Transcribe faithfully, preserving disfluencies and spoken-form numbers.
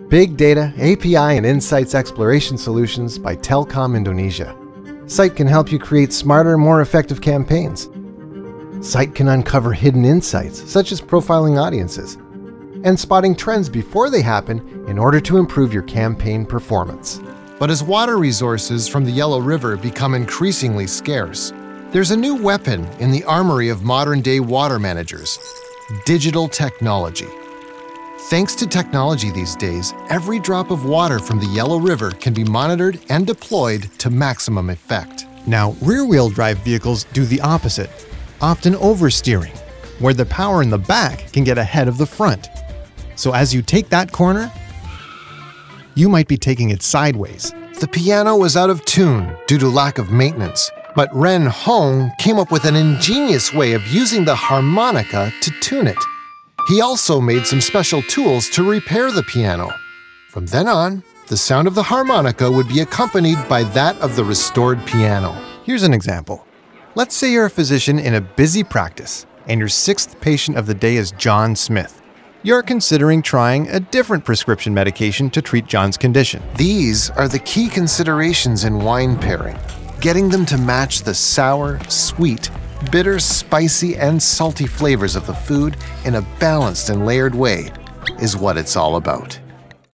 Big Data, A P I, and Insights Exploration Solutions by Telkom Indonesia. Sight can help you create smarter, more effective campaigns. Sight can uncover hidden insights, such as profiling audiences, and spotting trends before they happen in order to improve your campaign performance. But as water resources from the Yellow River become increasingly scarce, there's a new weapon in the armory of modern-day water managers: digital technology. Thanks to technology these days, every drop of water from the Yellow River can be monitored and deployed to maximum effect. Now, rear-wheel drive vehicles do the opposite, often oversteering, where the power in the back can get ahead of the front. So as you take that corner, you might be taking it sideways. The piano was out of tune due to lack of maintenance, but Ren Hong came up with an ingenious way of using the harmonica to tune it. He also made some special tools to repair the piano. From then on, the sound of the harmonica would be accompanied by that of the restored piano. Here's an example. Let's say you're a physician in a busy practice, and your sixth patient of the day is John Smith. You're considering trying a different prescription medication to treat John's condition. These are the key considerations in wine pairing. Getting them to match the sour, sweet, bitter, spicy, and salty flavors of the food in a balanced and layered way is what it's all about.